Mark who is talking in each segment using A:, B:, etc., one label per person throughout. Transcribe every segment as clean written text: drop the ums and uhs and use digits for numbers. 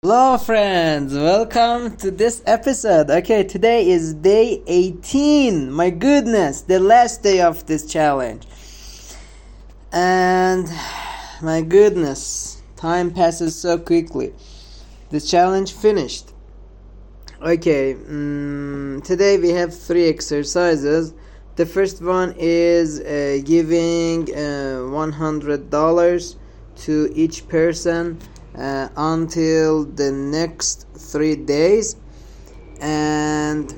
A: Hello friends, welcome to this episode. Okay, today is day 18. My goodness, the last day of this challenge. And my goodness, time passes so quickly. This challenge finished. Okay, today we have 3 exercises. The first one is giving $100 to each person until the next 3 days, and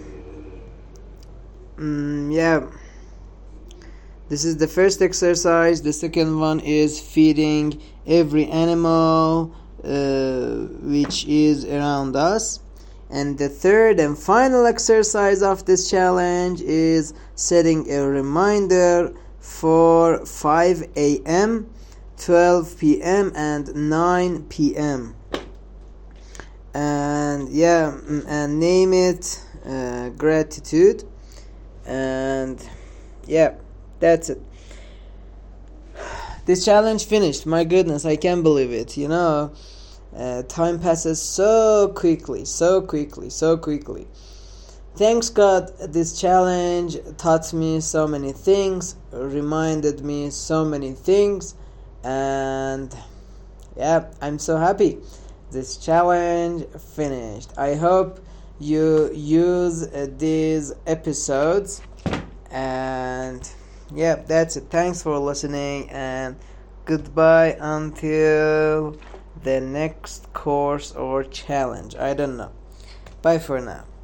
A: this is the first exercise. The second one is feeding every animal which is around us, and the third and final exercise of this challenge is setting a reminder for 5 a.m., 12 p.m. and 9 p.m. and name it gratitude, and that's it. This challenge finished. My goodness, I can't believe it. Time passes so quickly. Thanks God, this challenge taught me so many things, reminded me so many things, and I'm so happy this challenge finished. I hope you use these episodes, and that's it. Thanks for listening, and goodbye until the next course or challenge. I don't know. Bye for now.